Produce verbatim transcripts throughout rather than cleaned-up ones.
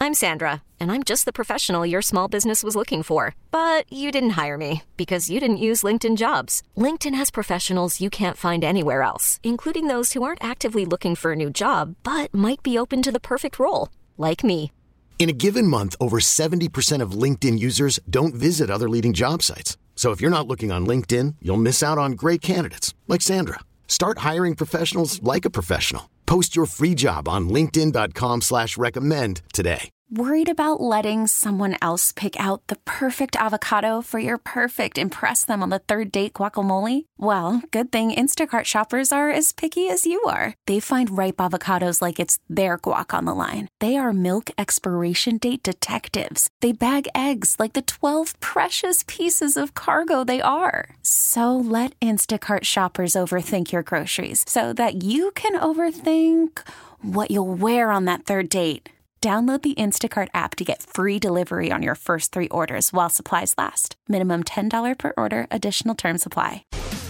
I'm Sandra, and I'm just the professional your small business was looking for. But you didn't hire me because you didn't use LinkedIn Jobs. LinkedIn has professionals you can't find anywhere else, including those who aren't actively looking for a new job, but might be open to the perfect role, like me. In a given month, over seventy percent of LinkedIn users don't visit other leading job sites. So if you're not looking on LinkedIn, you'll miss out on great candidates like Sandra. Start hiring professionals like a professional. Post your free job on linkedin.com slash recommend today. Worried about letting someone else pick out the perfect avocado for your perfect impress them on the third date guacamole? Well, good thing Instacart shoppers are as picky as you are. They find ripe avocados like it's their guac on the line. They are milk expiration date detectives. They bag eggs like the twelve precious pieces of cargo they are. So let Instacart shoppers overthink your groceries so that you can overthink what you'll wear on that third date. Download the Instacart app to get free delivery on your first three orders while supplies last. Minimum ten dollars per order. Additional terms apply.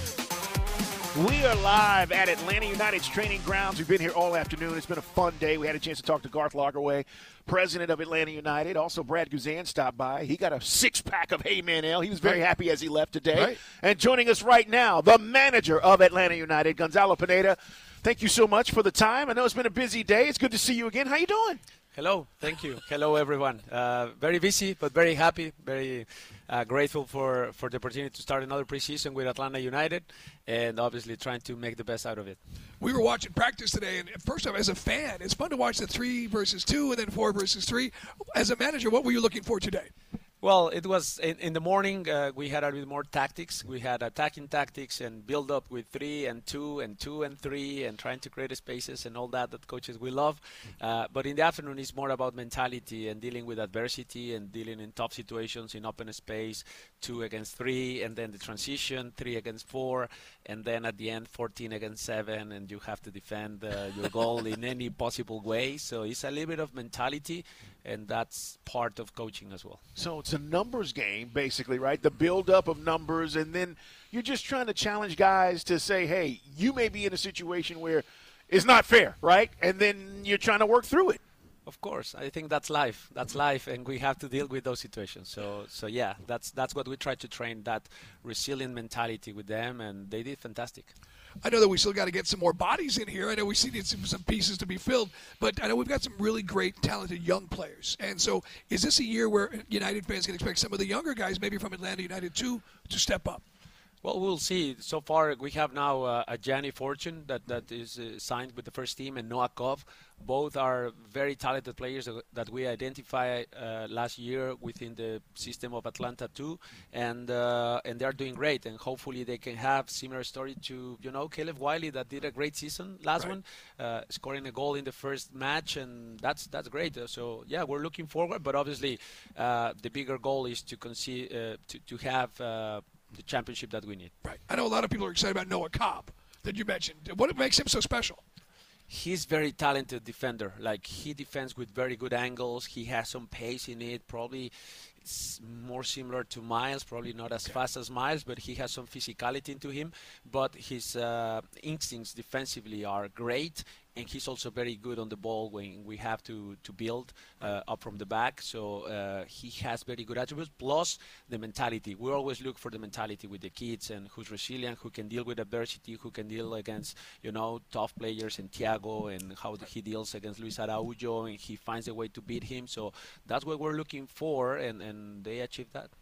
We are live at Atlanta United's training grounds. We've been here all afternoon. It's been a fun day. We had a chance to talk to Garth Lagerwey, president of Atlanta United. Also, Brad Guzan stopped by. He got a six-pack of Heyman Ale. He was very happy as he left today. Right. And joining us right now, the manager of Atlanta United, Gonzalo Pineda. Thank you so much for the time. I know it's been a busy day. It's good to see you again. How you doing? Hello, thank you. Hello, everyone. Uh, very busy, but very happy, very uh, grateful for, for the opportunity to start another preseason with Atlanta United, and obviously trying to make the best out of it. We were watching practice today, and first off, as a fan, it's fun to watch the three versus two and then four versus three. As a manager, what were you looking for today? Well, it was in, in the morning. Uh, we had a bit more tactics. We had attacking tactics and build up with three and two and two and three and trying to create spaces and all that that coaches we love. Uh, but in the afternoon, it's more about mentality and dealing with adversity and dealing in tough situations in open space, two against three, and then the transition, three against four, and then at the end, fourteen against seven, and you have to defend uh, your goal in any possible way. So it's a little bit of mentality, and that's part of coaching as well. So it's a numbers game, basically, right? The build-up of numbers, and then you're just trying to challenge guys to say, hey, you may be in a situation where it's not fair, right? And then you're trying to work through it. Of course, I think that's life. That's life, and we have to deal with those situations. So, so yeah, that's that's what we try to train, that resilient mentality with them, and they did fantastic. I know that we still got to get some more bodies in here. I know we see need some, some pieces to be filled, but I know we've got some really great, talented young players. And so is this a year where United fans can expect some of the younger guys, maybe from Atlanta United too, to step up? Well, we'll see. So far, we have now uh, a Gianni Fortune that, that is uh, signed with the first team, and Noah Kov. Both are very talented players that we identified uh, last year within the system of Atlanta too, and uh, and they're doing great. And hopefully they can have similar story to, you know, Caleb Wiley that did a great season last right. one, uh, scoring a goal in the first match, and that's that's great. So yeah, we're looking forward. But obviously, uh, the bigger goal is to concede, uh, to to have uh, the championship that we need. Right. I know a lot of people are excited about Noah Cobb that you mentioned. What makes him so special? He's very talented defender. Like, he defends with very good angles. He has some pace in it. Probably it's more similar to Miles, probably not as fast as Miles, but he has some physicality into him. But his uh, instincts defensively are great, and he's also very good on the ball when we have to, to build uh, up from the back. So uh, he has very good attributes, plus the mentality. We always look for the mentality with the kids, and who's resilient, who can deal with adversity, who can deal against, you know, tough players, and Thiago, and how he deals against Luis Araujo, and he finds a way to beat him. So that's what we're looking for, and, and they achieved that.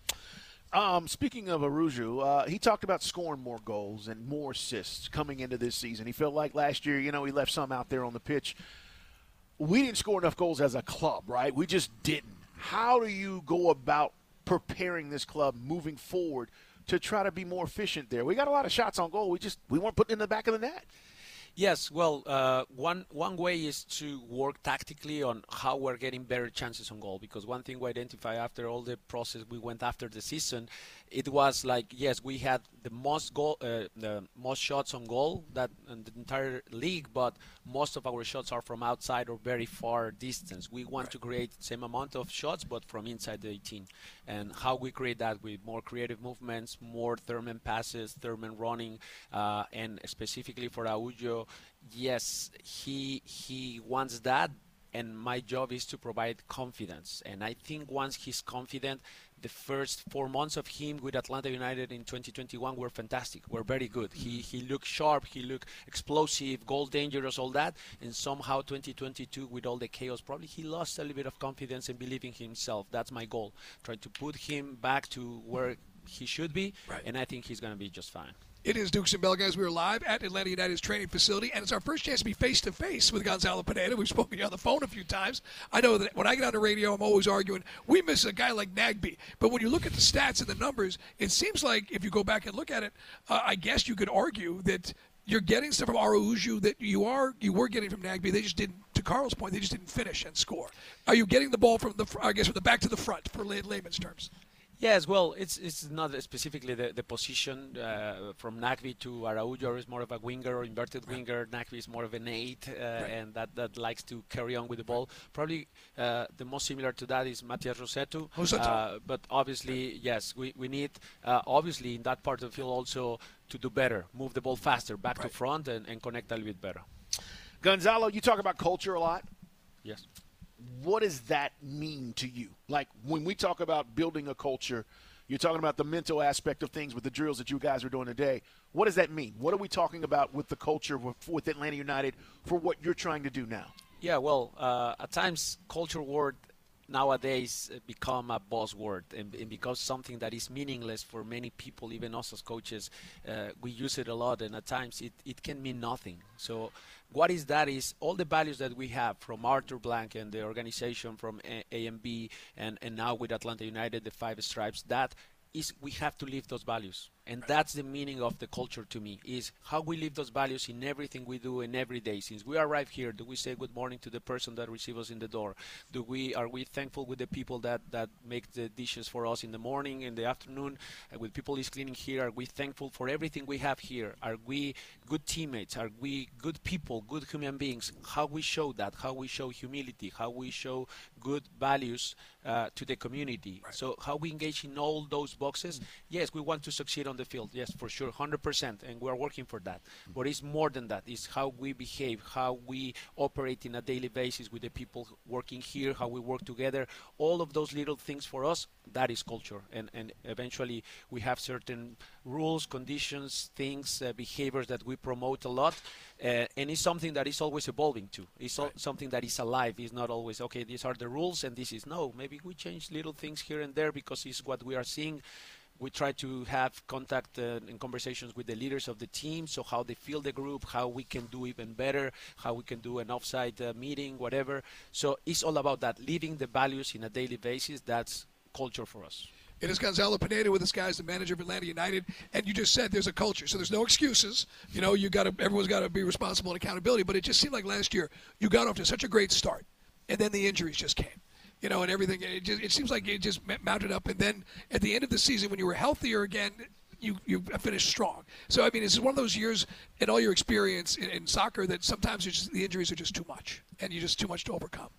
Um, speaking of Araujo, uh, he talked about scoring more goals and more assists coming into this season. He felt like last year, you know, he left some out there on the pitch. We didn't score enough goals as a club, right? We just didn't. How do you go about preparing this club moving forward to try to be more efficient there? We got a lot of shots on goal. We just we weren't putting in the back of the net. Yes, well, uh, one one way is to work tactically on how we're getting better chances on goal, because one thing we identify after all the process we went after the season, it was like, yes, we had the most goal, uh, the most shots on goal that in the entire league, but most of our shots are from outside or very far distance. We want right. to create the same amount of shots, but from inside the eighteen. And how we create that with more creative movements, more Thurman passes, Thurman running, uh, and specifically for Araujo, yes, he he wants that, and my job is to provide confidence. And I think once he's confident, the first four months of him with Atlanta United in twenty twenty-one were fantastic, were very good. He he looked sharp, he looked explosive, goal dangerous, all that. And somehow twenty twenty-two, with all the chaos, probably he lost a little bit of confidence and believing in himself. That's my goal, try to put him back to where he should be, right. And I think he's going to be just fine. It is Dukes and Bell, guys. We are live at Atlanta United's training facility, and it's our first chance to be face-to-face with Gonzalo Pineda. We've spoken to you on the phone a few times. I know that when I get on the radio, I'm always arguing, we miss a guy like Nagbe. But when you look at the stats and the numbers, it seems like if you go back and look at it, uh, I guess you could argue that you're getting stuff from Araujo that you are you were getting from Nagbe. They just didn't, to Carl's point, they just didn't finish and score. Are you getting the ball from the, I guess, from the back to the front, for lay, layman's terms? Yes, well, it's it's not specifically the, the position uh, from Nagbe to Araujo is more of a winger or inverted right. winger. Nagbe is more of an eight, uh, right. and that, that likes to carry on with the ball. Probably uh, the most similar to that is Matias Rossetto. Uh, but obviously, right. yes, we, we need, uh, obviously, in that part of the field also to do better, move the ball faster, back right. to front, and, and connect a little bit better. Gonzalo, you talk about culture a lot. Yes. What does that mean to you? Like, when we talk about building a culture, you're talking about the mental aspect of things with the drills that you guys are doing today. What does that mean? What are we talking about with the culture with, with Atlanta United for what you're trying to do now? Yeah, well, uh, at times culture word nowadays become a buzzword and, and because something that is meaningless for many people, even us as coaches, uh, we use it a lot, and at times it, it can mean nothing. So what is that is all the values that we have from Arthur Blank and the organization from A M B and, and now with Atlanta United, the Five Stripes, that is we have to live those values. And that's the meaning of the culture to me, is how we live those values in everything we do in every day. Since we arrive here, do we say good morning to the person that receives us in the door? Do we Are we thankful with the people that, that make the dishes for us in the morning, in the afternoon? Uh, with people is cleaning here, are we thankful for everything we have here? Are we good teammates? Are we good people, good human beings? How we show that, how we show humility, how we show good values uh, to the community. Right. So how we engage in all those boxes. Mm-hmm. Yes, we want to succeed on the field, yes, for sure, one hundred percent, and we're working for that. Mm-hmm. But it's more than that. It's how we behave, how we operate in a daily basis with the people working here, how we work together. All of those little things for us, that is culture. And, and eventually we have certain rules, conditions, things, uh, behaviors that we promote a lot. Uh, and it's something that is always evolving too. It's right. something that is alive. It's not always, okay, these are the rules and this is, no, maybe we change little things here and there because it's what we are seeing. We try to have contact uh, and conversations with the leaders of the team, so how they feel the group, how we can do even better, how we can do an offsite uh, meeting, whatever. So it's all about that, living the values in a daily basis. That's culture for us. It is Gonzalo Pineda with us, guys, the manager of Atlanta United. And you just said there's a culture, so there's no excuses. You know, you got to, everyone's got to be responsible and accountability. But it just seemed like last year you got off to such a great start, and then the injuries just came. You know, and everything. It, just, it seems like it just mounted up. And then at the end of the season, when you were healthier again, you you finished strong. So, I mean, it's one of those years in all your experience in, in soccer that sometimes it's just, the injuries are just too much, and you're just too much to overcome.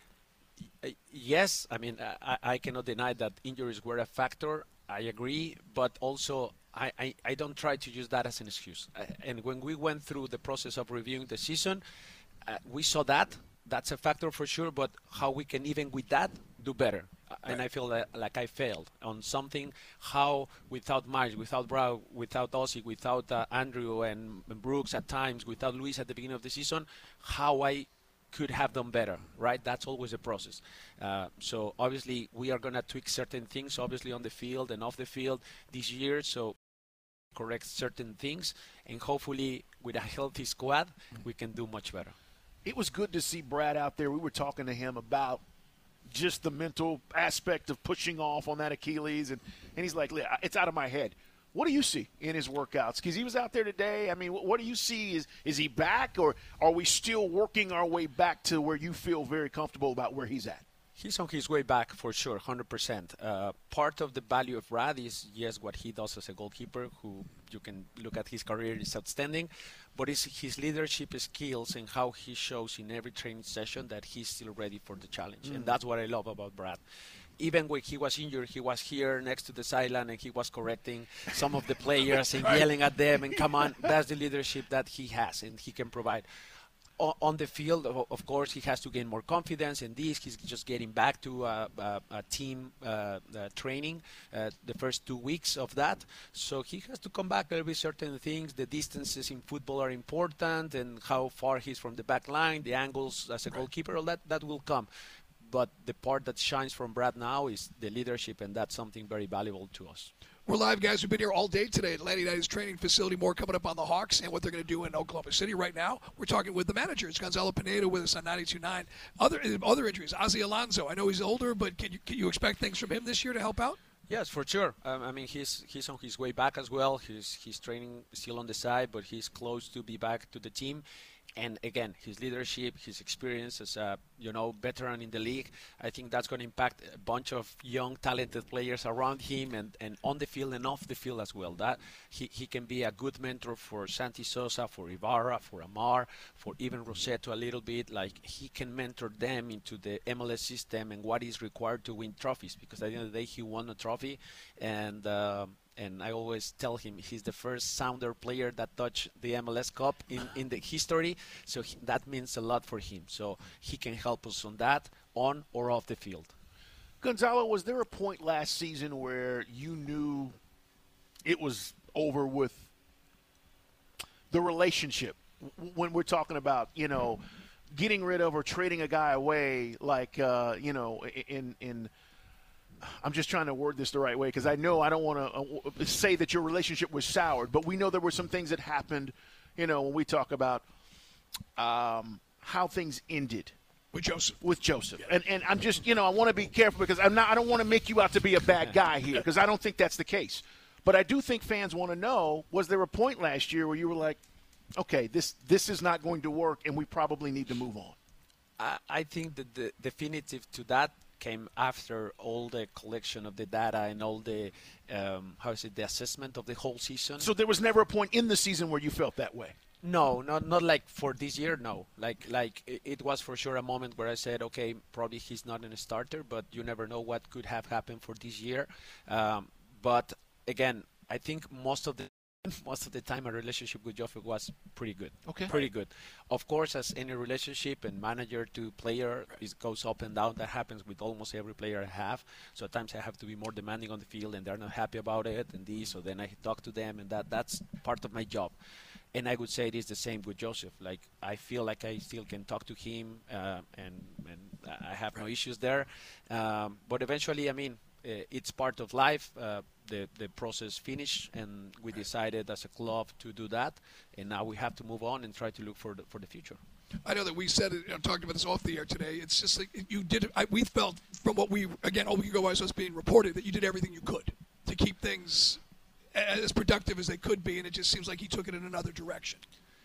Yes, I mean, I, I cannot deny that injuries were a factor. I agree, but also I, I, I don't try to use that as an excuse. I, and when we went through the process of reviewing the season, uh, we saw that. That's a factor for sure, but how we can even with that do better. Right. And I feel that, like I failed on something, how without Miles, without Brown, without Ossie, without uh, Andrew and, and Brooks at times, without Luis at the beginning of the season, how I could have done better, right? That's always a process. Uh, so obviously we are going to tweak certain things, obviously on the field and off the field this year, so correct certain things, and hopefully with a healthy squad, we can do much better. It was good to see Brad out there. We were talking to him about just the mental aspect of pushing off on that Achilles, and, and he's like, it's out of my head. What do you see in his workouts? Because he was out there today. I mean, what do you see? Is is he back, or are we still working our way back to where you feel very comfortable about where he's at? He's on his way back for sure, one hundred percent. Uh, part of the value of Brad is, yes, what he does as a goalkeeper, who you can look at his career is outstanding, but it's his leadership skills and how he shows in every training session that he's still ready for the challenge. Mm. And that's what I love about Brad. Even when he was injured, he was here next to the sideline and he was correcting some of the players and yelling at them and come on. That's the leadership that he has and he can provide. on the field, of course, he has to gain more confidence in this. He's just getting back to uh, a, a team uh, uh, training, uh, the first two weeks of that. So he has to come back a little bit certain things. The distances in football are important, and how far he's from the back line, the angles as a goalkeeper, all that, that will come. But the part that shines from Brad now is the leadership, and that's something very valuable to us. We're live, guys. We've been here all day today at Atlanta United's training facility. More coming up on the Hawks and what they're going to do in Oklahoma City right now. We're talking with the manager. It's Gonzalo Pineda with us on ninety-two point nine. Other other injuries, Ozzie Alonso. I know he's older, but can you, can you expect things from him this year to help out? Yes, for sure. Um, I mean, he's he's on his way back as well. He's he's training still on the side, but he's close to be back to the team. And again, his leadership, his experience as a you know veteran in the league, I think that's going to impact a bunch of young, talented players around him, and, and on the field and off the field as well. That he, he can be a good mentor for Santi Sosa, for Ibarra, for Amar, for even Rossetto a little bit. Like, he can mentor them into the M L S system and what is required to win trophies. Because at the end of the day, he won a trophy, and. Uh, And I always tell him he's the first Sounder player that touched the M L S Cup in, in the history. So he, that means a lot for him. So he can help us on that, on or off the field. Gonzalo, was there a point last season where you knew it was over with the relationship? When we're talking about, you know, getting rid of or trading a guy away, like, uh, you know, in in – I'm just trying to word this the right way, because I know I don't want to say that your relationship was soured, but we know there were some things that happened, you know, when we talk about um, how things ended. With Joseph. With Joseph. Yeah. And and I'm just, you know, I want to be careful, because I'm not, I don't want to make you out to be a bad guy here, because I don't think that's the case. But I do think fans want to know, was there a point last year where you were like, okay, this, this is not going to work, and we probably need to move on? I, I think that the definitive to that came after all the collection of the data and all the, um, how is it, the assessment of the whole season. So there was never a point in the season where you felt that way? No, not not like for this year, no. Like like it was for sure a moment where I said, okay, probably he's not a starter, but you never know what could have happened for this year. Um, but again, I think most of the Most of the time, a relationship with Joseph was pretty good. Okay. Pretty good. Of course, as any relationship and manager to player, it goes up and down. That happens with almost every player I have. So at times I have to be more demanding on the field, and they're not happy about it, and this. So then I talk to them, and that that's part of my job. And I would say it is the same with Joseph. Like, I feel like I still can talk to him, uh, and and I have no issues there. Um, but eventually, I mean, uh, it's part of life. Uh, the the process finished, and we decided as a club to do that. And now we have to move on and try to look for the, for the future. I know that we said it, I'm talking about this off the air today. It's just like you did. I, we felt from what we, again, all week ago as was being reported, that you did everything you could to keep things as productive as they could be, and it just seems like he took it in another direction.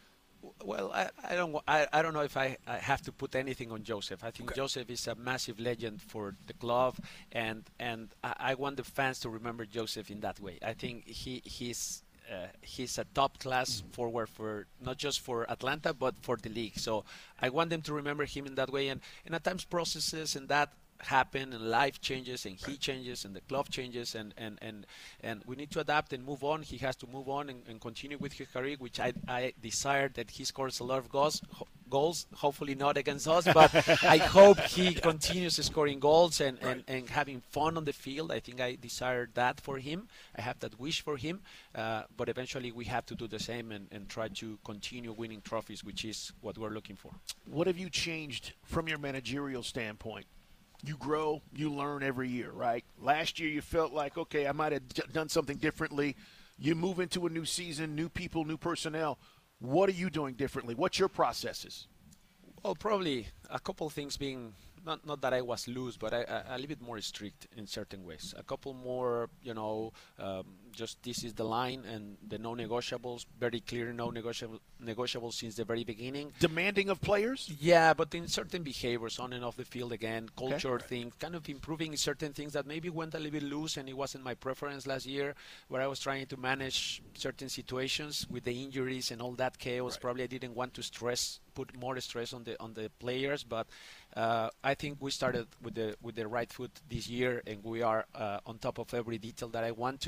Well, I, I don't I, I don't know if I, I have to put anything on Joseph. I think okay. Joseph is a massive legend for the club, and and I, I want the fans to remember Joseph in that way. I think he he's uh, he's a top class forward for not just for Atlanta but for the league. So I want them to remember him in that way, and, and at times processes and that happen, and life changes, and he changes, and the club changes, and and and, and we need to adapt and move on. He has to move on and, and continue with his career, which I I desire that he scores a lot of goals goals hopefully not against us, but I hope he continues scoring goals and, and, and having fun on the field. I think I desire that for him. I have that wish for him, uh, but eventually we have to do the same and, and try to continue winning trophies, which is what we're looking for. What have you changed from your managerial standpoint? You grow, you learn every year, right? Last year you felt like, okay, I might have d- done something differently. You move into a new season, new people, new personnel. What are you doing differently? What's your processes? Well, probably a couple of things being, not not that I was loose, but I, I, a little bit more strict in certain ways. A couple more, you know, um, just this is the line and the no-negotiables, very clear no-negotiable negotiables since the very beginning. Demanding of players? Yeah, but in certain behaviors on and off the field again, culture okay. things, kind of improving certain things that maybe went a little bit loose, and it wasn't my preference last year, where I was trying to manage certain situations with the injuries and all that chaos. Right. Probably I didn't want to stress, put more stress on the on the players, but uh, I think we started with the with the right foot this year, and we are uh, on top of every detail that I want to.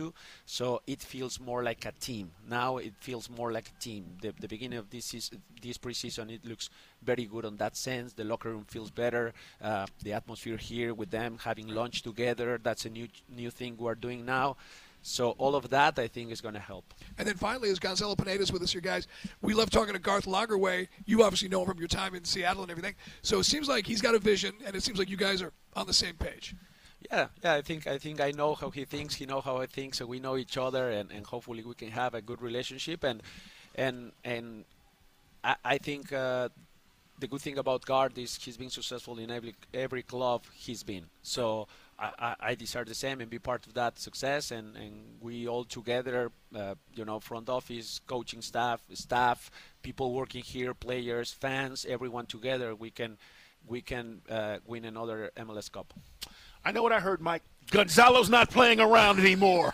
So it feels more like a team. Now it feels more like a team. The, the beginning of this is, this preseason, it looks very good on that sense. The locker room feels better. Uh, the atmosphere here with them having lunch together, that's a new new thing we're doing now. So all of that, I think, is going to help. And then finally, as Gonzalo Pineda's with us here, guys, we love talking to Garth Lagerwey. You obviously know him from your time in Seattle and everything. So it seems like he's got a vision, and it seems like you guys are on the same page. Yeah, yeah. I think I think I know how he thinks. He knows how I think. So we know each other, and, and hopefully we can have a good relationship. And and and I, I think uh, the good thing about Garth is he's been successful in every every club he's been. So I, I, I desire the same and be part of that success. And, and we all together, uh, you know, front office, coaching staff, staff, people working here, players, fans, everyone together, we can we can uh, win another M L S Cup. I know what I heard, Mike. Gonzalo's not playing around anymore.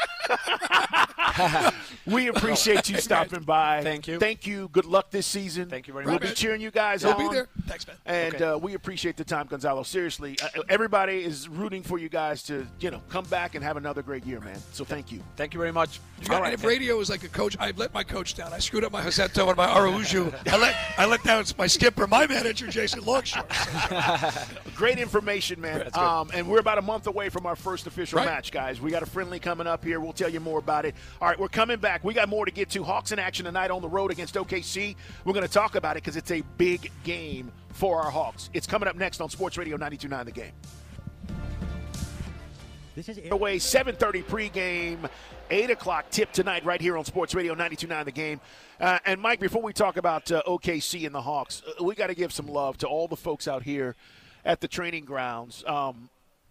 We appreciate you stopping by. Thank you. Thank you. Good luck this season. Thank you very we'll much. We'll be cheering you guys We'll on. be there. Thanks, man. And Okay. uh, we appreciate the time, Gonzalo. Seriously, uh, everybody is rooting for you guys to, you know, come back and have another great year, man. So thank you. Thank you very much. You got, All right, and if man. radio is like a coach, I let my coach down. I screwed up my Joseto and my Araujo. I let I let down my skipper, my manager, Jason Longshore. Great information, man. That's good. Um, and we're about a month away from our first official Right. match, guys. We got a friendly coming up here. We'll tell you more about it. All right, we're coming back. We got more to get to. Hawks in action tonight on the road against O K C. We're going to talk about it because it's a big game for our Hawks. It's coming up next on Sports Radio ninety-two point nine The Game. This is Away seven thirty pregame, eight o'clock tip tonight right here on Sports Radio ninety-two point nine The Game. Uh, and, Mike, before we talk about uh, O K C and the Hawks, uh, we got to give some love to all the folks out here at the training grounds. Um,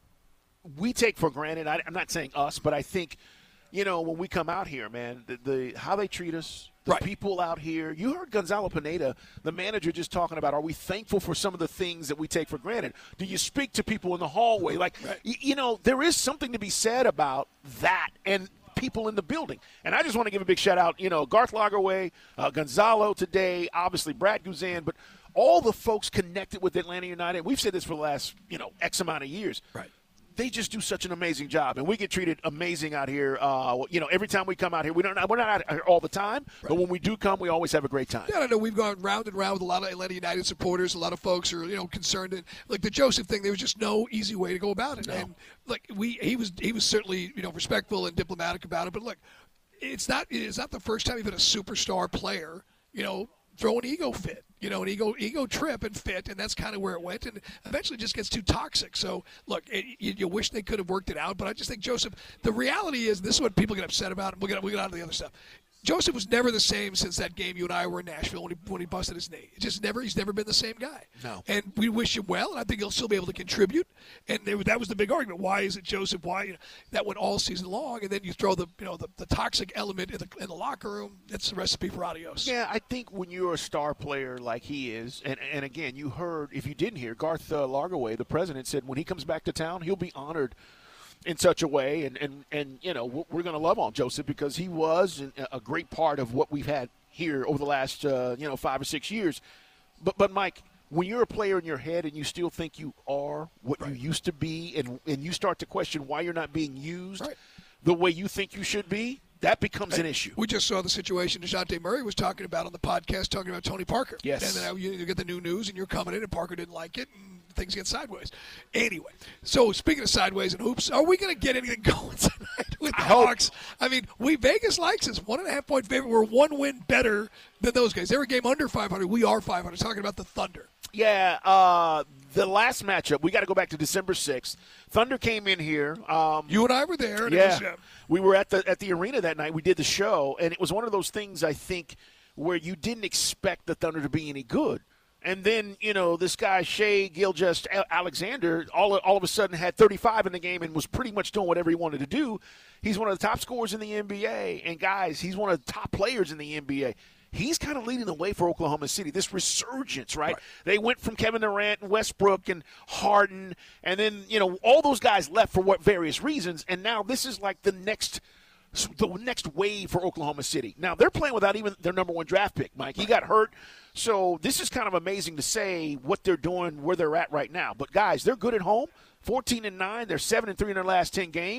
we take for granted, I, I'm not saying us, but I think, you know, when we come out here, man, the, the how they treat us, the Right. people out here. You heard Gonzalo Pineda, the manager, just talking about, are we thankful for some of the things that we take for granted? Do you speak to people in the hallway? Like, Right. y- you know, there is something to be said about that and people in the building. And I just want to give a big shout out, you know, Garth Lagerwey, uh, Gonzalo today, obviously Brad Guzan, but all the folks connected with Atlanta United. We've said this for the last, you know, X amount of years. Right. They just do such an amazing job, and we get treated amazing out here. Uh, you know, every time we come out here, we don't we're not out here all the time, but when we do come, we always have a great time. Yeah, I know we've gone round and round with a lot of Atlanta United supporters. A lot of folks are, you know, concerned. And, like the Joseph thing, there was just no easy way to go about it. No. And like we, he was, he was certainly, you know, respectful and diplomatic about it. But look, it's not, it's not the first time you've had a superstar player, you know, throw an ego fit, you know, an ego ego trip and fit, and that's kind of where it went, and eventually it just gets too toxic. So, look, it, you, you wish they could have worked it out, but I just think, Joseph, the reality is, this is what people get upset about, and we'll get, we'll get out of the other stuff. Joseph was never the same since that game you and I were in Nashville when he, when he busted his knee. It just never, he's never been the same guy. No. And we wish him well, and I think he'll still be able to contribute. And there, that was the big argument. Why is it Joseph? Why? You know, that went all season long, and then you throw the, you know, the, the toxic element in the, in the locker room. That's the recipe for adios. Yeah, I think when you're a star player like he is, and, and again, you heard, if you didn't hear, Garth uh, Lagerwey, the president, said when he comes back to town, he'll be honored in such a way, and, and, and you know, we're going to love on Joseph because he was a great part of what we've had here over the last, uh, you know, five or six years. But, but Mike, when you're a player in your head and you still think you are what Right. you used to be, and, and you start to question why you're not being used Right. the way you think you should be, that becomes an issue. We just saw the situation DeJounte Murray was talking about on the podcast, talking about Tony Parker. Yes. And then you, you get the new news, and you're coming in, and Parker didn't like it, and things get sideways. Anyway, so speaking of sideways and hoops, are we going to get anything going tonight with the I hope. Hawks? I mean, we Vegas likes us. One and a half point favorite. We're one win better than those guys. They were a game under five hundred. We are five hundred. Talking about the Thunder. Yeah, uh, the last matchup, we got to go back to December sixth. Thunder came in here. Um, You and I were there. And yeah, It was, uh, we were at the at the arena that night. We did the show, and it was one of those things, I think, where you didn't expect the Thunder to be any good. And then, you know, this guy, Shai Gilgeous-Alexander, all, all of a sudden had thirty-five in the game and was pretty much doing whatever he wanted to do. He's one of the top scorers in the N B A. And, guys, he's one of the top players in the N B A. He's kind of leading the way for Oklahoma City, this resurgence, right? right? They went from Kevin Durant and Westbrook and Harden, and then, you know, all those guys left for what various reasons, and now this is like the next the next wave for Oklahoma City. Now, they're playing without even their number one draft pick, Mike. He got hurt. So this is kind of amazing to say what they're doing, where they're at right now. But, guys, they're good at home, fourteen and nine. They're seven and three in their last ten games.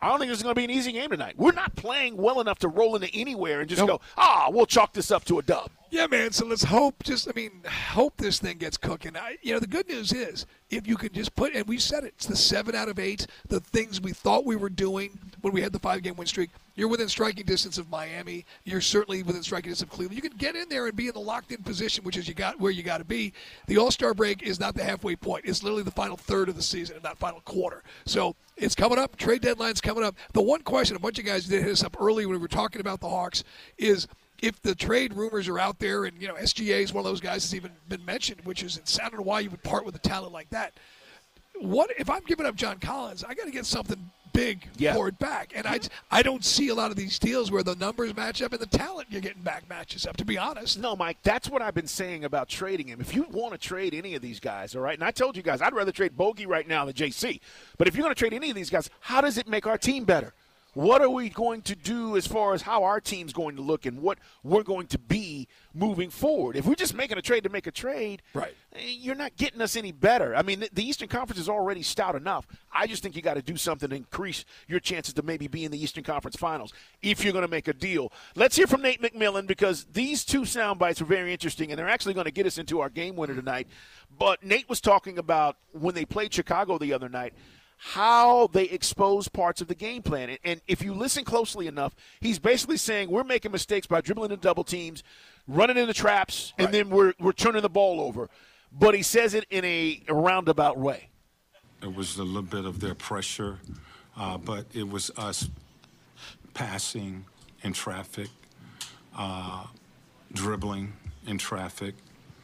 I don't think this is going to be an easy game tonight. We're not playing well enough to roll into anywhere and just Nope. go, ah, we'll chalk this up to a dub. Yeah, man, so let's hope, just, I mean, hope this thing gets cooking. I, you know, the good news is, if you can just put, and we said it, it's the seven out of eight, the things we thought we were doing when we had the five-game win streak. You're within striking distance of Miami. You're certainly within striking distance of Cleveland. You can get in there and be in the locked-in position, which is you got where you got to be. The All-Star break is not the halfway point. It's literally the final third of the season, and not final quarter. So it's coming up. Trade deadline's coming up. The one question, a bunch of guys did hit us up early when we were talking about the Hawks, is if the trade rumors are out there, and, you know, S G A is one of those guys that's even been mentioned, which is, I don't know why you would part with a talent like that. What if I'm giving up John Collins? I got to get something big yeah. for it back. And I, I don't see a lot of these deals where the numbers match up and the talent you're getting back matches up, to be honest. No, Mike, that's what I've been saying about trading him. If you want to trade any of these guys, all right, and I told you guys I'd rather trade Bogey right now than J C. But if you're going to trade any of these guys, how does it make our team better? What are we going to do as far as how our team's going to look and what we're going to be moving forward? If we're just making a trade to make a trade, right, you're not getting us any better. I mean, the Eastern Conference is already stout enough. I just think you got to do something to increase your chances to maybe be in the Eastern Conference Finals if you're going to make a deal. Let's hear from Nate McMillan, because these two sound bites are very interesting, and they're actually going to get us into our game winner tonight. But Nate was talking about when they played Chicago the other night, how they expose parts of the game plan. And if you listen closely enough, he's basically saying we're making mistakes by dribbling into double teams, running into traps, and right. then we're we're turning the ball over. But he says it in a, a roundabout way. It was a little bit of their pressure, uh, but it was us passing in traffic, uh, dribbling in traffic,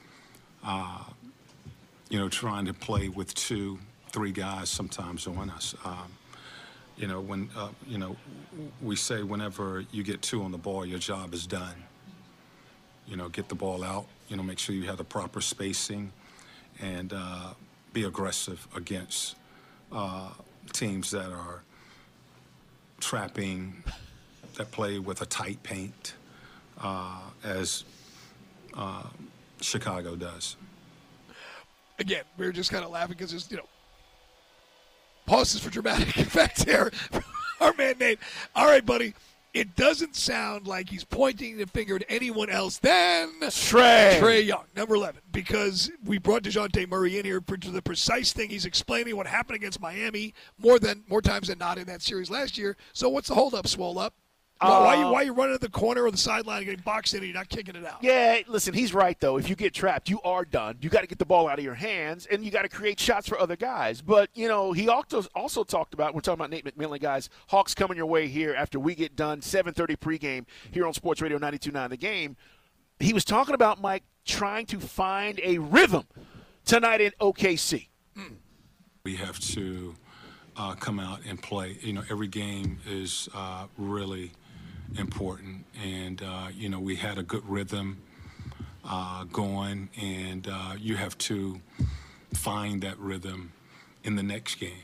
uh, you know, trying to play with two, three guys sometimes on us. Um, you know, when, uh, you know, we say whenever you get two on the ball, your job is done. You know, get the ball out, you know, make sure you have the proper spacing and uh, be aggressive against uh, teams that are trapping, that play with a tight paint, uh, as uh, Chicago does. Again, we were just kind of laughing because it's, you know, pauses for dramatic effect here. Our man Nate. All right, buddy. It doesn't sound like he's pointing the finger at anyone else than Trae. Trae Young, number eleven, because we brought DeJounte Murray in here for the precise thing. He's explaining what happened against Miami more than more times than not in that series last year. So what's the holdup, Swole Up? Why, uh, why, you, why you running to the corner or the sideline and getting boxed in and you're not kicking it out? Yeah, listen, he's right, though. If you get trapped, you are done. You got to get the ball out of your hands, and you got to create shots for other guys. But, you know, he also, also talked about, we're talking about Nate McMillan, guys, Hawks coming your way here after we get done, seven thirty pregame here on Sports Radio ninety-two point nine The Game. He was talking about, Mike, trying to find a rhythm tonight in O K C. Mm. We have to uh, come out and play. You know, every game is uh, really – important, and uh, you know, we had a good rhythm uh, going, and uh, you have to find that rhythm in the next game.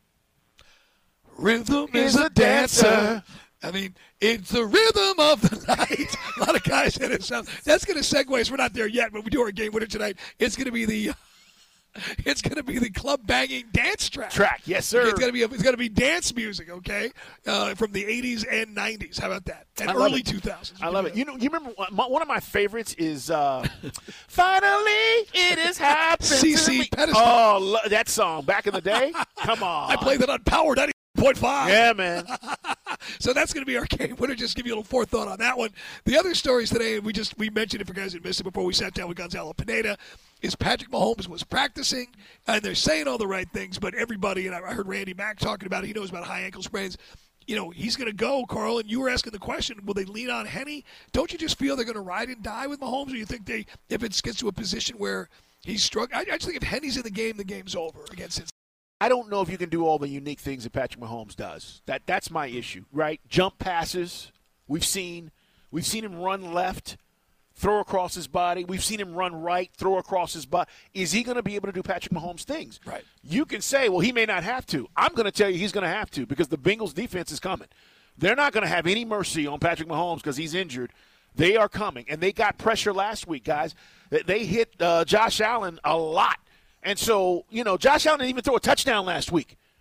Rhythm is a dancer. I mean, it's the rhythm of the night. A lot of guys said it. Sounds, that's going to segue us. We're not there yet, but we do our game winner tonight. It's going to be the It's going to be the club banging dance track. Track, yes, sir. It's going to be it's going to be dance music, okay, uh, from the eighties and nineties. How about that? And early two thousands. I love it. You know, you remember one of my favorites is uh, "Finally It Is Happening." C C Pedestal. Oh, lo- that song back in the day. Come on. I played that on Power ninety point five. Yeah, man. So that's going to be our game winner. Just give you a little forethought on that one. The other stories today, we just we mentioned it for guys that missed it before we sat down with Gonzalo Pineda, is Patrick Mahomes was practicing, and they're saying all the right things, but everybody, and I heard Randy Mack talking about it, he knows about high ankle sprains. You know, he's going to go, Carl, and you were asking the question, will they lean on Henny? Don't you just feel they're going to ride and die with Mahomes, or you think they, if it gets to a position where he's struggling? I, I just think if Henny's in the game, the game's over against Cincinnati. I don't know if you can do all the unique things that Patrick Mahomes does. That that's my issue, right? Jump passes, we've seen we've seen him run left, throw across his body. We've seen him run right, throw across his body. Is he going to be able to do Patrick Mahomes things? Right. You can say, well, he may not have to. I'm going to tell you he's going to have to because the Bengals defense is coming. They're not going to have any mercy on Patrick Mahomes because he's injured. They are coming, and they got pressure last week, guys. They hit uh, Josh Allen a lot. And so, you know, Josh Allen didn't even throw a touchdown last week.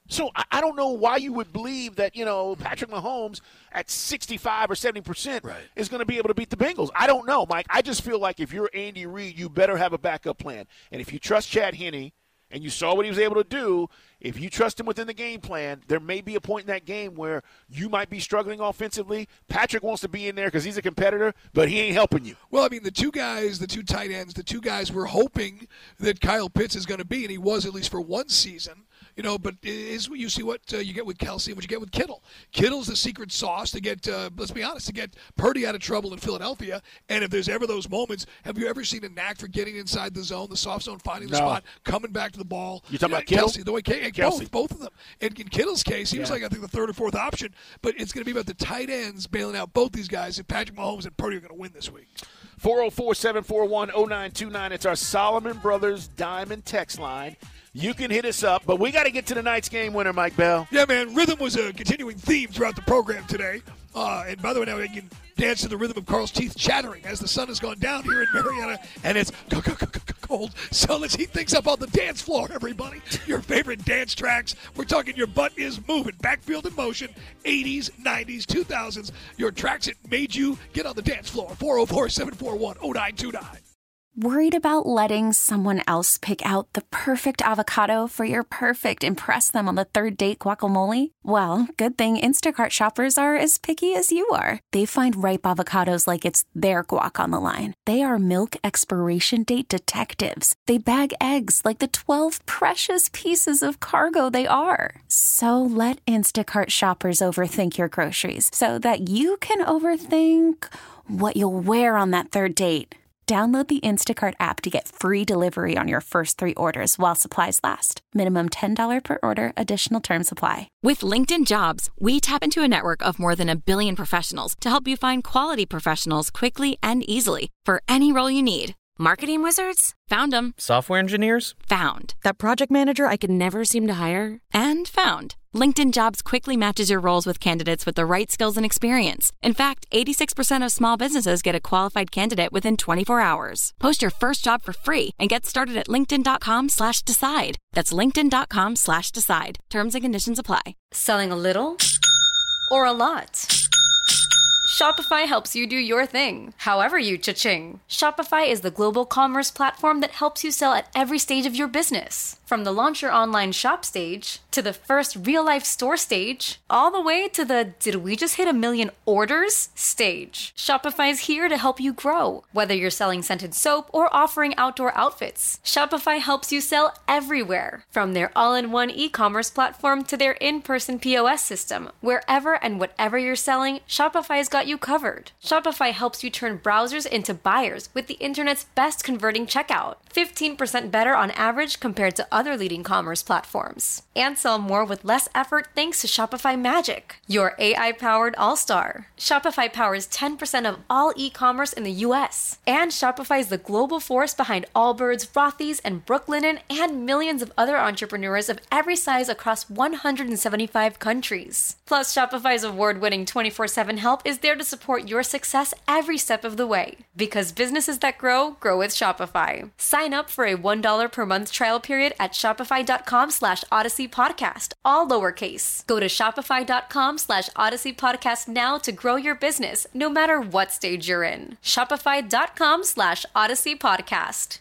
So I, I don't know why you would believe that, you know, Patrick Mahomes at sixty-five or seventy percent right. is going to be able to beat the Bengals. I don't know, Mike. I just feel like if you're Andy Reid, you better have a backup plan. And if you trust Chad Henne and you saw what he was able to do, if you trust him within the game plan, there may be a point in that game where you might be struggling offensively. Patrick wants to be in there because he's a competitor, but he ain't helping you. Well, I mean, the two guys, the two tight ends, the two guys we're hoping that Kyle Pitts is going to be, and he was at least for one season. You know, but is you see what uh, you get with Kelsey and what you get with Kittle. Kittle's the secret sauce to get, uh, let's be honest, to get Purdy out of trouble in Philadelphia. And if there's ever those moments, have you ever seen a knack for getting inside the zone, the soft zone, finding the no. spot, coming back to the ball? You talking yeah, about Kittle? Kelsey, the way K- Kelsey. both, both of them. And in Kittle's case, he yeah. was like I think the third or fourth option. But it's going to be about the tight ends bailing out both these guys. If Patrick Mahomes and Purdy are going to win this week. four oh four, seven four one, oh nine two nine. It's our Solomon Brothers Diamond text line. You can hit us up, but we got to get to tonight's game winner, Mike Bell. Yeah, man. Rhythm was a continuing theme throughout the program today. Uh, and by the way, now you can dance to the rhythm of Carl's teeth chattering as the sun has gone down here in Marietta, and it's cold. So let's heat things up on the dance floor, everybody. Your favorite dance tracks. We're talking your butt is moving. Backfield in motion, eighties, nineties, two thousands. Your tracks that made you get on the dance floor. four oh four, seven four one, oh nine two nine. Worried about letting someone else pick out the perfect avocado for your perfect impress them on the third date guacamole? Well, good thing Instacart shoppers are as picky as you are. They find ripe avocados like it's their guac on the line. They are milk expiration date detectives. They bag eggs like the twelve precious pieces of cargo they are. So let Instacart shoppers overthink your groceries so that you can overthink what you'll wear on that third date. Download the Instacart app to get free delivery on your first three orders while supplies last. Minimum ten dollars per order. Additional terms apply. With LinkedIn Jobs, we tap into a network of more than a billion professionals to help you find quality professionals quickly and easily for any role you need. Marketing wizards? Found them. Software engineers? Found. That project manager I could never seem to hire? And found. LinkedIn Jobs quickly matches your roles with candidates with the right skills and experience. In fact, eighty-six percent of small businesses get a qualified candidate within twenty-four hours. Post your first job for free and get started at linkedin.com slash decide. That's linkedin.com slash decide. Terms and conditions apply. Selling a little or a lot? Shopify helps you do your thing, however you cha-ching. Shopify is the global commerce platform that helps you sell at every stage of your business. From the launch your online shop stage, to the first real-life store stage, all the way to the did we just hit a million orders stage. Shopify's here to help you grow. Whether you're selling scented soap or offering outdoor outfits, Shopify helps you sell everywhere. From their all-in-one e-commerce platform to their in-person P O S system, wherever and whatever you're selling, Shopify's got you covered. Shopify helps you turn browsers into buyers with the internet's best converting checkout. fifteen percent better on average compared to other leading commerce platforms. And sell more with less effort thanks to Shopify Magic, your A I-powered all-star. Shopify powers ten percent of all e-commerce in the U S. And Shopify is the global force behind Allbirds, Rothy's, and Brooklinen, and millions of other entrepreneurs of every size across one hundred seventy-five countries. Plus, Shopify's award-winning twenty-four seven help is there to support your success every step of the way. Because businesses that grow, grow with Shopify. Sign up for a one dollar per month trial period at shopify.com slash Odyssey Podcast, all lowercase. Go to shopify.com slash Odyssey Podcast now to grow your business, no matter what stage you're in. Shopify.com slash Odyssey Podcast.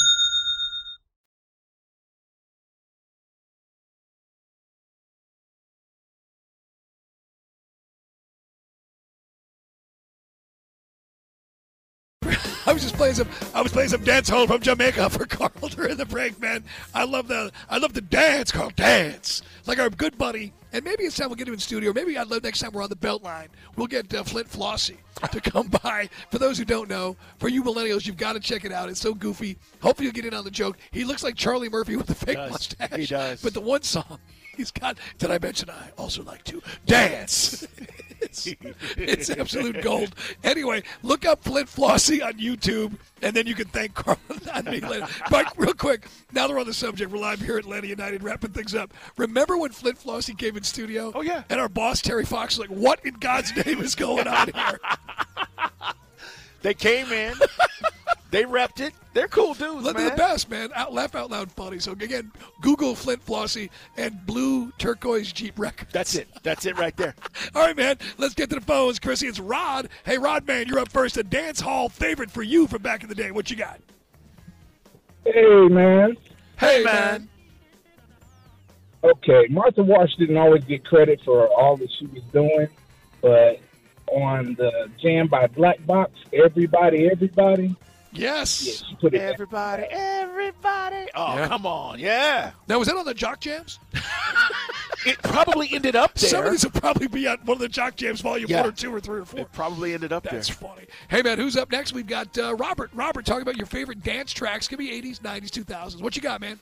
I was just playing some. I was playing some dance hall from Jamaica for Carl during the break, man. I love the. I love the dance, Carl. Dance like our good buddy. And maybe it's time we'll get him in studio. Maybe I'd love next time we're on the Beltline, we'll get uh, Flint Flossie to come by. For those who don't know, for you millennials, you've got to check it out. It's so goofy. Hopefully you'll get in on the joke. He looks like Charlie Murphy with a fake he mustache. He does. But the one song he's got. Did I mention I also like to dance? It's, it's absolute gold. Anyway, look up Flint Flossie on YouTube, and then you can thank Carl and me later. But real quick, now they're on the subject. We're live here at Atlanta United, wrapping things up. Remember when Flint Flossie came in studio? Oh, yeah. And our boss, Terry Fox, was like, what in God's name is going on here? They came in. They repped it. They're cool dudes, They're man. the best, man. Out, laugh out loud funny. So, again, Google Flint Flossie and blue turquoise Jeep Records. That's it. That's it right there. All right, man. Let's get to the phones. Chrissy, it's Rod. Hey, Rod, man, you're up first. A dance hall favorite for you from back in the day. What you got? Hey, man. Hey, man. Okay, Martha Wash didn't always get credit for all that she was doing, but on the Jam by Black Box, Everybody, Everybody. Yes. Yeah, she put it Everybody, everybody. Oh, Yeah. come on. Yeah. Now, was that on the Jock Jams? It probably ended up there. Some of these will probably be on one of the Jock Jams, volume Yeah. one or two or three or four. It probably ended up That's there. funny. Hey, man, who's up next? We've got uh, Robert. Robert, talk about your favorite dance tracks. Give me eighties, nineties, two thousands. What you got, man?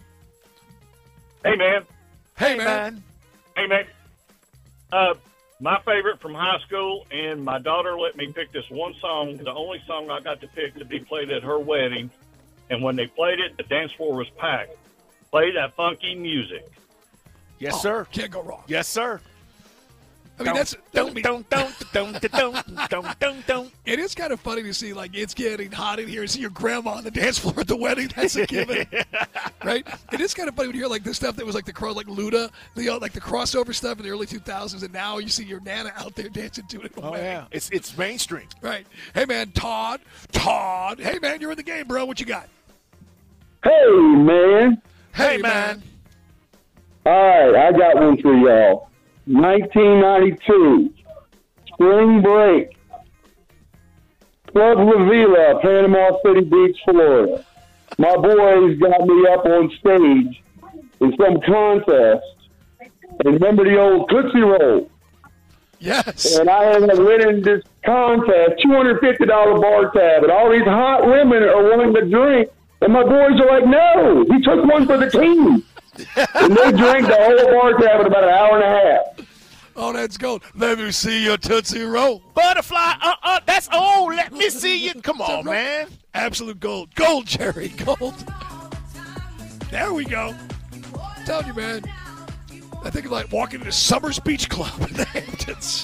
Hey, man. Hey, man. Hey, man. Uh, my favorite from high school, and my daughter let me pick this one song, the only song I got to pick to be played at her wedding. And when they played it, the dance floor was packed. Play that funky music. Yes, Oh, sir. Can't go wrong. Yes, sir. I mean, that's don't don't don't don't don't don't don't don't. It is kind of funny to see, like, it's getting hot in here and see your grandma on the dance floor at the wedding. That's a given, right? It is kind of funny when you hear, like, the stuff that was, like, the crow, like Luda, the, uh, like, the crossover stuff in the early two thousands, and now you see your Nana out there dancing to it at the Oh wedding. yeah, it's it's mainstream. Right. Hey, man, Todd. Todd. Hey, man, you're in the game, bro. What you got? Hey, man. Hey, man. All right, I got one for y'all. nineteen ninety-two, spring break, Club La Vila, Panama City Beach, Florida. My boys got me up on stage in some contest. And remember the old Tootsie Roll? Yes. And I ended up winning this contest, two hundred fifty dollars bar tab, and all these hot women are wanting to drink. And my boys are like, no, he took one for the team. And they drank the whole bar tab in about an hour and a half. Oh, that's gold. Let me see your Tootsie Roll. Butterfly, uh-uh, that's old. Let me see you. Come on, man. Absolute gold. Gold, Jerry. Gold. There we go. I'm telling you, man. I think of like walking into Summers Beach Club in the Hamptons.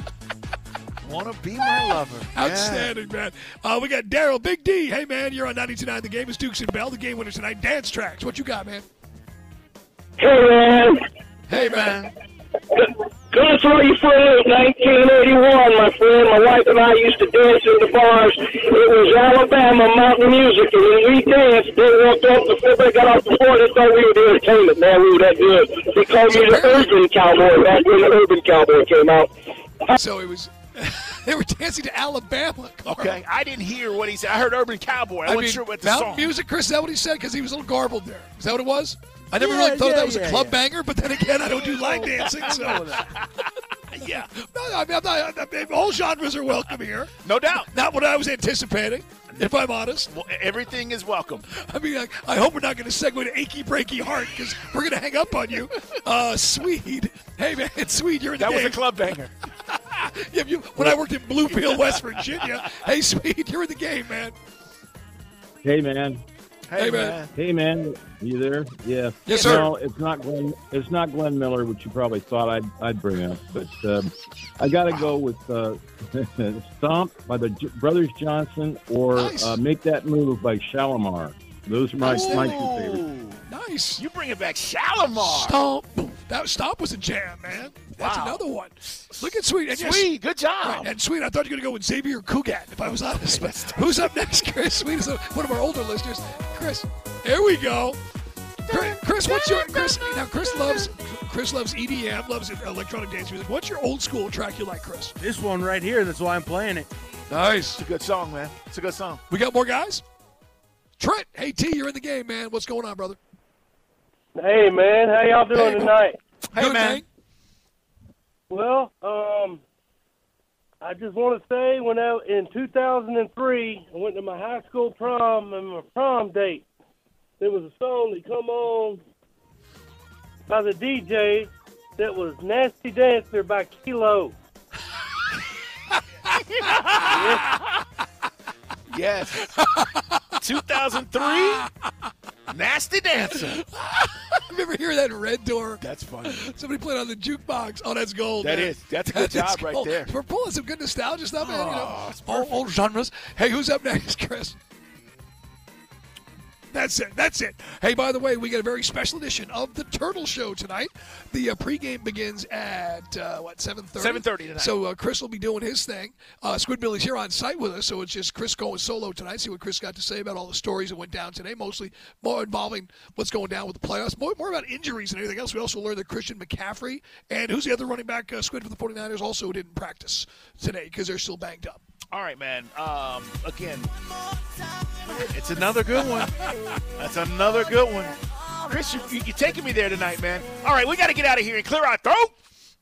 Want to be my lover. Outstanding, man. Uh, we got Daryl, Big D. Hey, man, you're on ninety-two point nine. The game is Dukes and Bell. The game winner tonight, Dance Tracks. What you got, man? Hey, man. Hey, man. Good for you, friend. nineteen eighty-one, my friend. My wife and I used to dance in the bars. It was Alabama mountain music, and when we danced, they walked off before they got off the floor. They thought we were the entertainment, man. We were that good. They called me the Urban Cowboy back when the Urban Cowboy came out. So it was. They were dancing to Alabama. Carl. Okay, I didn't hear what he said. I heard Urban Cowboy. I, I wasn't mean, sure what the mountain song. music, Chris, is that what he said? Because he was a little garbled there. Is that what it was? I never Yeah, really thought yeah, that was yeah, a club yeah. banger, but then again, I don't do line dancing. So. Yeah, No, I mean, I'm not, I mean, all genres are welcome here. no doubt. Not what I was anticipating, if I'm honest. Well, everything is welcome. I mean, I, I hope we're not going to segue to Achy Breaky Heart because we're going to hang up on you. Uh, Swede. Hey, man, Swede, you're in the That game. was a club banger. Yeah, you, when I worked in Bluefield, West Virginia. Hey, Swede, you're in the game, man. Hey, man. Hey, Hey, man. man. Hey, man. You there? Yeah. Yes, sir. No, it's not Glenn. It's not Glenn Miller, which you probably thought I'd I'd bring up, but um, I got to go with uh, "Stomp" by the J- Brothers Johnson or Nice. uh, "Make That Move" by Shalimar. Those are my my two favorites. Ooh, Nice. you bring it back, Shalimar. Stomp. That Stomp was a jam, man. That's Wow. another one. Look at Sweet. And yes- Sweet, good job. Right, and Sweet, I thought you were going to go with Xavier Cugat, if I was honest. But who's up next, Chris? Sweet is a, one of our older listeners. Chris, here we go. Chris, Chris, what's your Chris? Now, Chris loves Chris loves E D M, loves electronic dance music. What's your old school track you like, Chris? This one right here, that's why I'm playing it. Nice. It's a good song, man. It's a good song. We got more guys? Trent, hey T, you're in the game, man. What's going on, brother? Hey, man. How y'all doing Hey. tonight? Hey, Good, man. Well, um, I just want to say, when I, in two thousand three, I went to my high school prom and my prom date. There was a song that come on by the D J that was "Nasty Dancer" by Kilo. Yes. two thousand three, Nasty Dancer. I remember hearing that in Red Door. That's funny. Somebody played on the jukebox. Oh, that's gold. That man. is. That's a good That is job right gold. there. We're pulling some good nostalgia stuff, man. You know, Oh, it's all, all genres. Hey, who's up next, Chris? That's it. That's it. Hey, by the way, we got a very special edition of the Turtle Show tonight. The uh, pregame begins at, uh, what, seven thirty? seven thirty tonight. So uh, Chris will be doing his thing. Uh, Squidbilly's here on site with us, so it's just Chris going solo tonight. See what Chris got to say about all the stories that went down today, mostly more involving what's going down with the playoffs, more, more about injuries than anything else. We also learned that Christian McCaffrey and who's the other running back, uh, Squid, for the 49ers, also didn't practice today because they're still banged up. All right, man. Um, again, it's another good one. That's another good one. Chris, you, you're taking me there tonight, man. All right, we got to get out of here and clear our throat.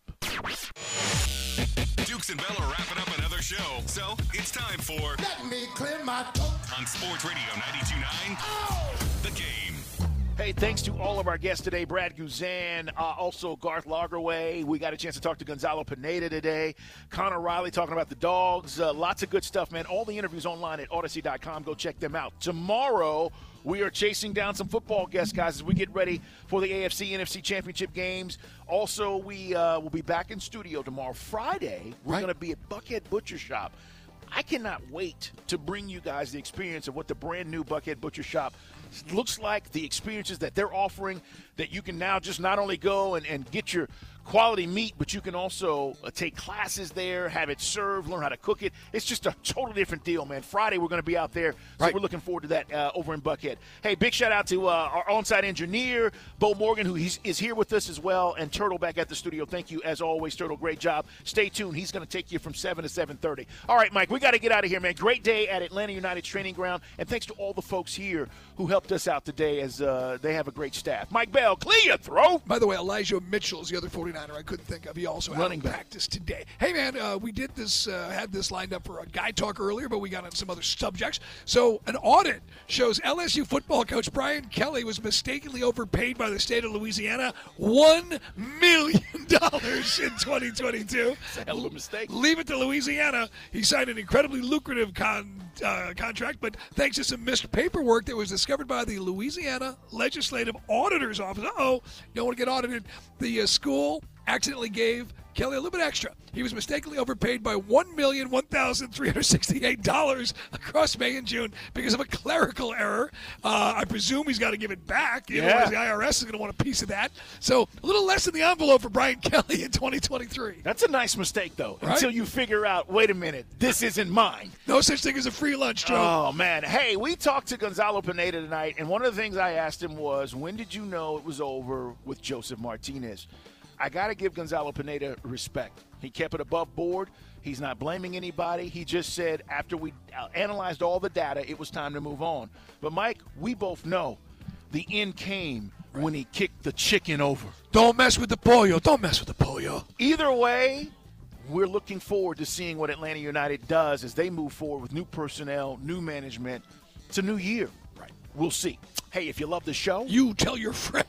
Dukes and Bell are wrapping up another show, so it's time for Let Me Clear My Throat on Sports Radio ninety-two point nine, oh! The Game. Hey, thanks to all of our guests today, Brad Guzan, uh, also Garth Lagerwey. We got a chance to talk to Gonzalo Pineda today. Connor Riley talking about the dogs. Uh, lots of good stuff, man. All the interviews online at Odyssey dot com. Go check them out. Tomorrow, we are chasing down some football guests, guys, as we get ready for the A F C N F C Championship games. Also, we uh, will be back in studio tomorrow. Friday, we're right. going to be at Buckhead Butcher Shop. I cannot wait to bring you guys the experience of what the brand new Buckhead Butcher Shop looks like, the experiences that they're offering, that you can now just not only go and, and get your quality meat, but you can also uh, take classes there, have it served, learn how to cook it. It's just a totally different deal, man. Friday, we're going to be out there, so right. we're looking forward to that uh, over in Buckhead. Hey, big shout-out to uh, our on-site engineer, Bo Morgan, who he's, is here with us as well, and Turtle back at the studio. Thank you, as always, Turtle. Great job. Stay tuned. He's going to take you from seven to seven thirty. All right, Mike, we got to get out of here, man. Great day at Atlanta United's training ground, and thanks to all the folks here who helped us out today as uh, they have a great staff. Mike Bell, clear your throat. By the way, Elijah Mitchell is the other 49er I couldn't think of. He also had running practice today. Hey, man, uh, we did this, uh, had this lined up for a guy talk earlier, but we got on some other subjects. So an audit shows L S U football coach Brian Kelly was mistakenly overpaid by the state of Louisiana one million dollars in twenty twenty-two. It's a hell of a mistake. Leave it to Louisiana. He signed an incredibly lucrative con, uh, contract, but thanks to some missed paperwork that was discovered by the Louisiana Legislative Auditor's Office. Uh-oh, you don't want to get audited. The uh, school accidentally gave Kelly a little bit extra. He was mistakenly overpaid by one million one thousand three hundred sixty-eight dollars across May and June because of a clerical error. Uh, I presume he's got to give it back. Yeah. Otherwise, the I R S is going to want a piece of that. So a little less in the envelope for Brian Kelly in twenty twenty-three. That's a nice mistake, though, right? Until you figure out, wait a minute, this isn't mine. No such thing as a free lunch, Joe. Oh, man. Hey, we talked to Gonzalo Pineda tonight, and one of the things I asked him was, when did you know it was over with Joseph Martinez? I got to give Gonzalo Pineda respect. He kept it above board. He's not blaming anybody. He just said after we analyzed all the data, it was time to move on. But, Mike, we both know the end came right. when he kicked the chicken over. Don't mess with the pollo. Don't mess with the pollo. Either way, we're looking forward to seeing what Atlanta United does as they move forward with new personnel, new management. It's a new year. Right. We'll see. Hey, if you love the show, you tell your friends.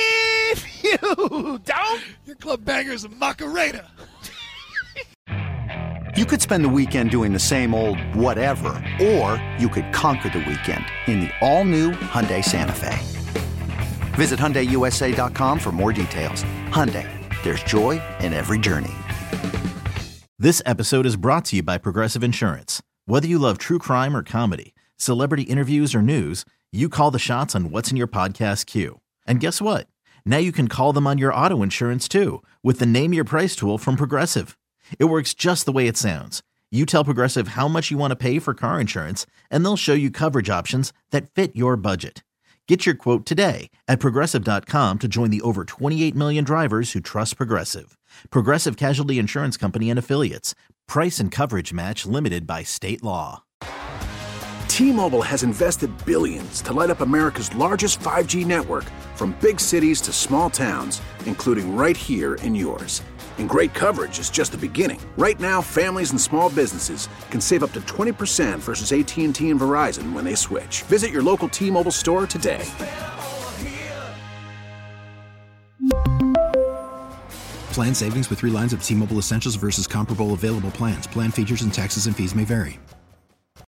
If you don't, your club banger's a Macarena. You could spend the weekend doing the same old whatever, or you could conquer the weekend in the all-new Hyundai Santa Fe. Visit Hyundai U S A dot com for more details. Hyundai, there's joy in every journey. This episode is brought to you by Progressive Insurance. Whether you love true crime or comedy, celebrity interviews or news, you call the shots on what's in your podcast queue. And guess what? Now you can call them on your auto insurance too with the Name Your Price tool from Progressive. It works just the way it sounds. You tell Progressive how much you want to pay for car insurance, and they'll show you coverage options that fit your budget. Get your quote today at Progressive dot com to join the over twenty-eight million drivers who trust Progressive. Progressive Casualty Insurance Company and Affiliates. Price and coverage match limited by state law. T-Mobile has invested billions to light up America's largest five G network, from big cities to small towns, including right here in yours. And great coverage is just the beginning. Right now, families and small businesses can save up to twenty percent versus A T and T and Verizon when they switch. Visit your local T-Mobile store today. Plan savings with three lines of T-Mobile Essentials versus comparable available plans. Plan features and taxes and fees may vary.